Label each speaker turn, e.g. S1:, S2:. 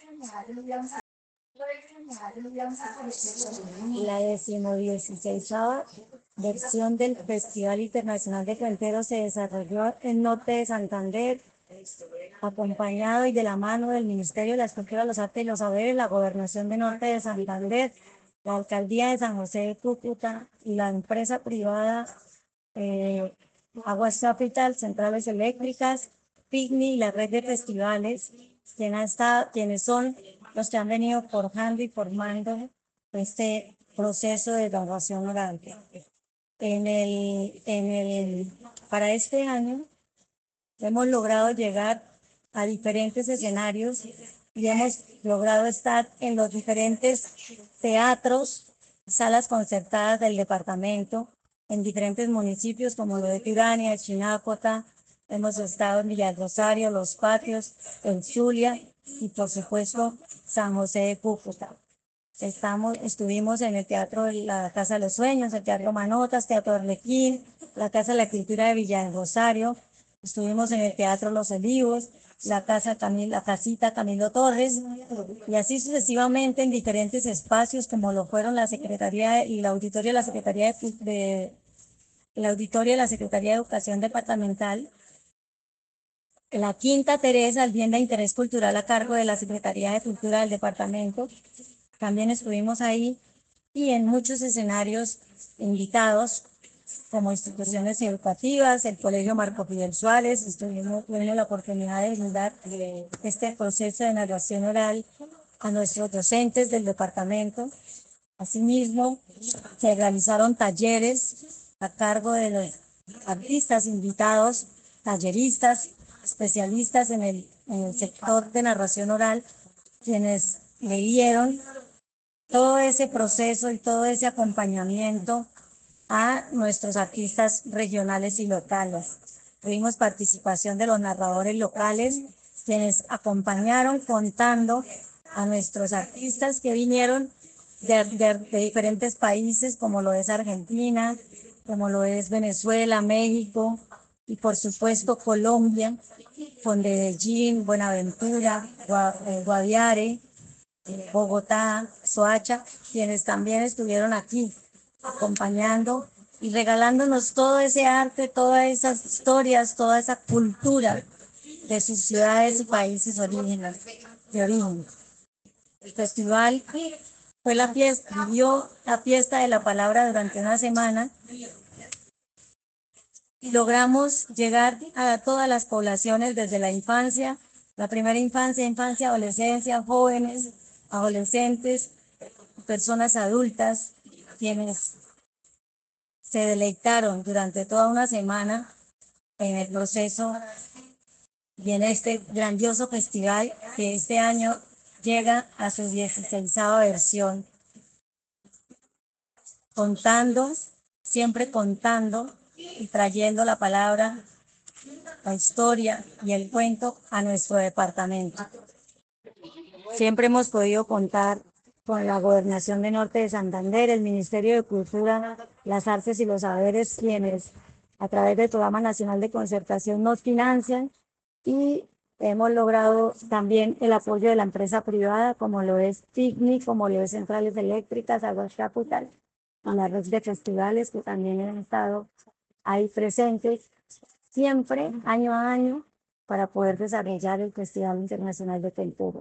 S1: La 16ª versión del Festival Internacional de Cuenteros se desarrolló en Norte de Santander, acompañado y de la mano del Ministerio de las Culturas, los Artes y los Saberes, la Gobernación de Norte de Santander, la Alcaldía de San José de Cúcuta y la empresa privada eh, Aguas Capital, Centrales Eléctricas, PICNI y la red de festivales, quienes son los que han venido forjando y formando este proceso de graduación oral. Para este año hemos logrado llegar a diferentes escenarios y hemos logrado estar en los diferentes teatros, salas concertadas del departamento, en diferentes municipios como lo de Turania, Chinácota, hemos estado en Villa del Rosario, Los Patios, en Zulia y por supuesto San José de Cúcuta. Estuvimos en el Teatro de la Casa de los Sueños, el Teatro Manotas, Teatro Arlequín, la Casa de la Cultura de Villa del Rosario, estuvimos en el Teatro Los Olivos, la Casita Camilo Torres, y así sucesivamente en diferentes espacios como lo fueron la Secretaría y la Auditoría de la Secretaría de Educación Departamental, la Quinta Teresa, el bien de interés cultural a cargo de la Secretaría de Cultura del Departamento. También estuvimos ahí y en muchos escenarios invitados como instituciones educativas, el Colegio Marco Fidel Suárez, tuvimos la oportunidad de brindar este proceso de narración oral a nuestros docentes del departamento. Asimismo, se realizaron talleres a cargo de los artistas invitados, talleristas, especialistas en el sector de narración oral, quienes leyeron todo ese proceso y todo ese acompañamiento a nuestros artistas regionales y locales. Tuvimos participación de los narradores locales, quienes acompañaron contando a nuestros artistas que vinieron de diferentes países, como lo es Argentina, como lo es Venezuela, México y por supuesto Colombia, con Medellín, Buenaventura, Guaviare, Bogotá, Soacha, quienes también estuvieron aquí acompañando y regalándonos todo ese arte, todas esas historias, toda esa cultura de sus ciudades y países de origen. El festival vivió la fiesta de la palabra durante una semana y logramos llegar a todas las poblaciones desde la infancia, la primera infancia, adolescencia, jóvenes, adolescentes, personas adultas, quienes se deleitaron durante toda una semana en el proceso y en este grandioso festival que este año llega a su 16ª versión, contando, siempre contando y trayendo la palabra, la historia y el cuento a nuestro departamento. Siempre hemos podido contar con la Gobernación de Norte de Santander, el Ministerio de Cultura, las Artes y los Saberes, quienes a través del Programa Nacional de Concertación nos financian, y hemos logrado también el apoyo de la empresa privada, como lo es PICNI, como lo es Centrales Eléctricas, Aguas Capital, y la red de festivales que también han estado ahí presentes, siempre año a año, para poder desarrollar el Festival Internacional de Cuenteros.